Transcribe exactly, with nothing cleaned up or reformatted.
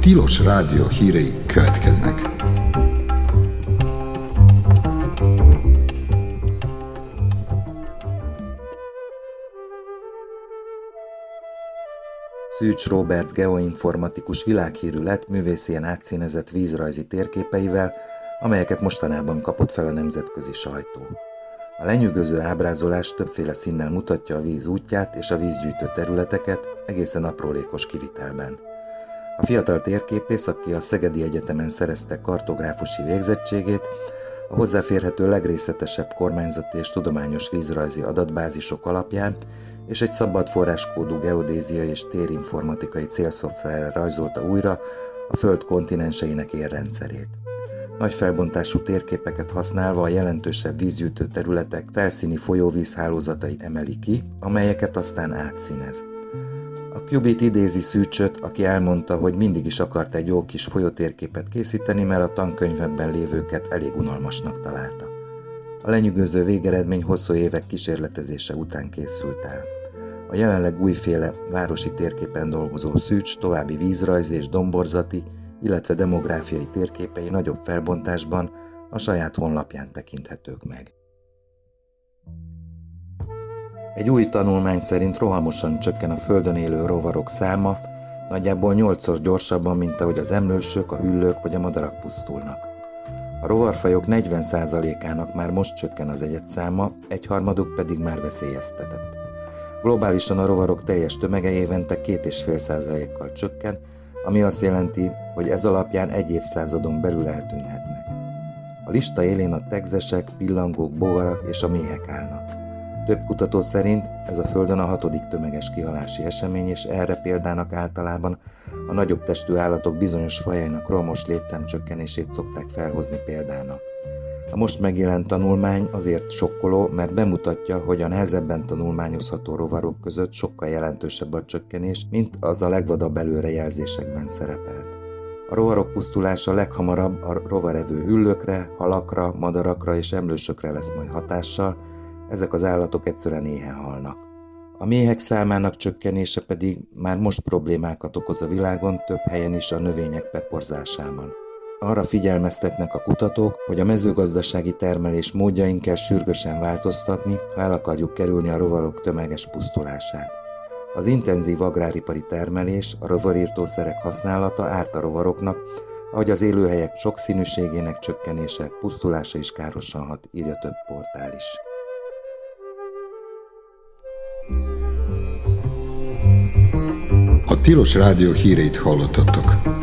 Tilos Rádió hírei következnek. Szűcs Róbert geoinformatikus világhírű lett művészien átszínezett vízrajzi térképeivel, amelyeket mostanában kapott fel a nemzetközi sajtó. A lenyűgöző ábrázolás többféle színnel mutatja a víz útját és a vízgyűjtő területeket, egészen aprólékos kivitelben. A fiatal térképész, aki a Szegedi Egyetemen szerezte kartográfusi végzettségét, a hozzáférhető legrészletesebb kormányzati és tudományos vízrajzi adatbázisok alapján és egy szabad forráskódú geodéziai és térinformatikai célszoftverrel rajzolta újra a Föld kontinenseinek érrendszerét. Nagy felbontású térképeket használva a jelentősebb vízgyűjtő területek felszíni folyóvízhálózatai emeli ki, amelyeket aztán átszínez. A Qubit idézi Szűcsöt, aki elmondta, hogy mindig is akart egy jó kis folyótérképet készíteni, mert a tankönyvekben lévőket elég unalmasnak találta. A lenyűgöző végeredmény hosszú évek kísérletezése után készült el. A jelenleg újféle városi térképen dolgozó Szűcs további vízrajzi és domborzati, illetve demográfiai térképei nagyobb felbontásban a saját honlapján tekinthetők meg. Egy új tanulmány szerint rohamosan csökken a Földön élő rovarok száma, nagyjából nyolcszor gyorsabban, mint ahogy az emlősök, a hüllők vagy a madarak pusztulnak. A rovarfajok negyven százalékának már most csökken az egyedszáma, egyharmaduk pedig már veszélyeztetett. Globálisan a rovarok teljes tömege évente két egész öt százalékkal csökken, ami azt jelenti, hogy ez alapján egy évszázadon belül eltűnhetnek. A lista élén a tegzesek, pillangók, bogarak és a méhek állnak. Több kutató szerint ez a Földön a hatodik tömeges kihalási esemény, és erre példának általában a nagyobb testű állatok bizonyos fajainak rohamos létszámcsökkenését szokták felhozni példának. A most megjelent tanulmány azért sokkoló, mert bemutatja, hogy a nehezebben tanulmányozható rovarok között sokkal jelentősebb a csökkenés, mint az a legvadabb előrejelzésekben szerepelt. A rovarok pusztulása leghamarabb a rovarevő hüllőkre, halakra, madarakra és emlősökre lesz majd hatással, ezek az állatok egyszerűen éhen halnak. A méhek számának csökkenése pedig már most problémákat okoz a világon, több helyen is a növények beporzásában. Arra figyelmeztetnek a kutatók, hogy a mezőgazdasági termelés módjain kell sürgősen változtatni, ha el akarjuk kerülni a rovarok tömeges pusztulását. Az intenzív agráripari termelés, a rovarírtószerek használata árt a rovaroknak, ahogy az élőhelyek sokszínűségének csökkenése, pusztulása is károsan hat, írja több portál is. A Tilos Rádió híreit hallottatok.